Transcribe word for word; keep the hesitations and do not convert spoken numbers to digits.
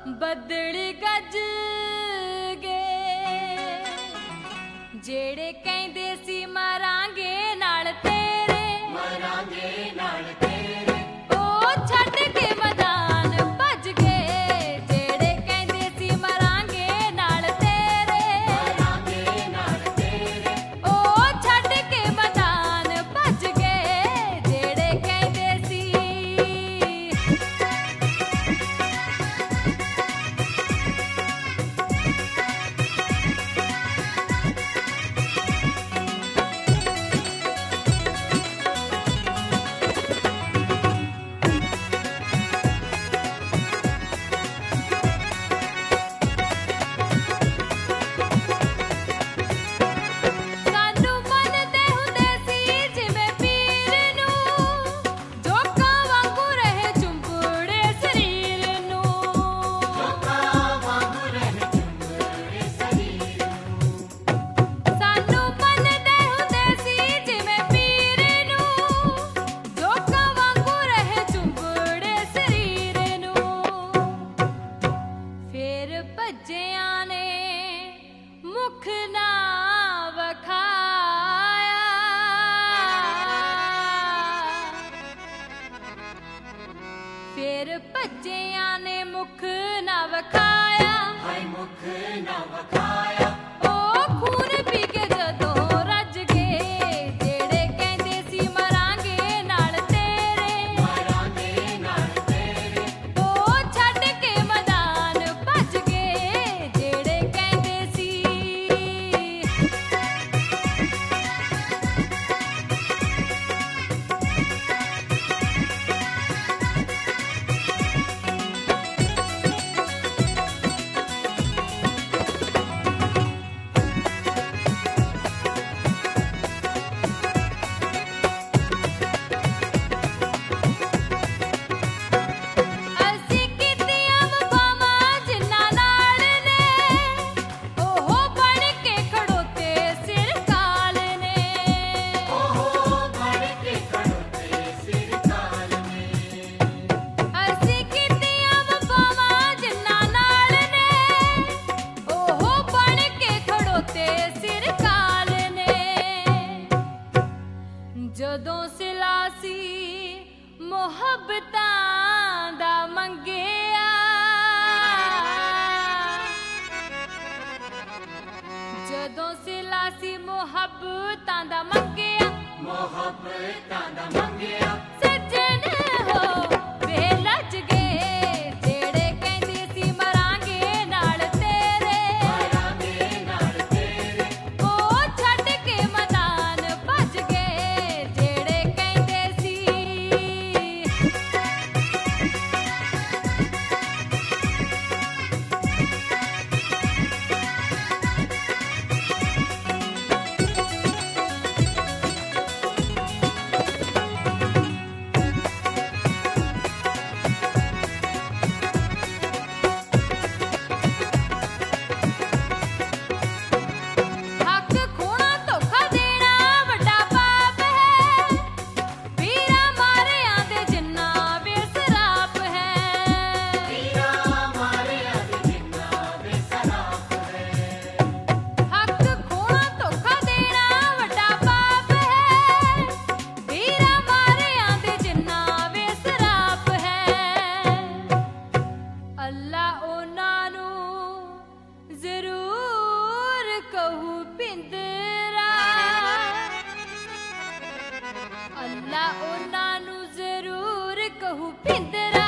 बदली गज गए जेड़े कहंदे सी मरांगे नाल तेरे मरांगे नाल तेरे ओ छड्ड के मैदान भज गए जेड़े कहंदे सी मरांगे नाल तेरे मरांगे नाल तेरे ओ छड्ड के मैदान भज गए जेड़े कहंदे सी फिर भज्जियां ने मुख ना वखाया हाय मुख ना वखाया ओ खून पी के जदों रज गए जेड़े कहंदे सी मरांगे नाल तेरे मरांगे नाल तेरे ओ छड्ड के मैदान भज गए जेड़े कहंदे सी जदों सिलासी मुहब्बतां दा मंगिया जदों सिलासी मुहब्बतां दा मंगिया मोहब्बतां दा मंगिया सज्जन हो वे लज गए जेड़े कहंदे सी मरांगे नाल तेरे मरांगे नाल तेरे ओ छड्ड के मैदान भज गए जेड़े कहंदे सी हक खोना धोखा देना वड्डा पाप है वीरा मारियां दे जिन्ना वे सराप है वीरा मारिया दे जिन्ना वे सराप है हक खोना धोखा देना वड्डा पाप है वीरा मारियां दे जिन्ना वे सराप है अल्लाह उन्हां नूं जरूर कहू पिंदरा अल्लाह उन्हां नूं जरूर कहू पिंदरा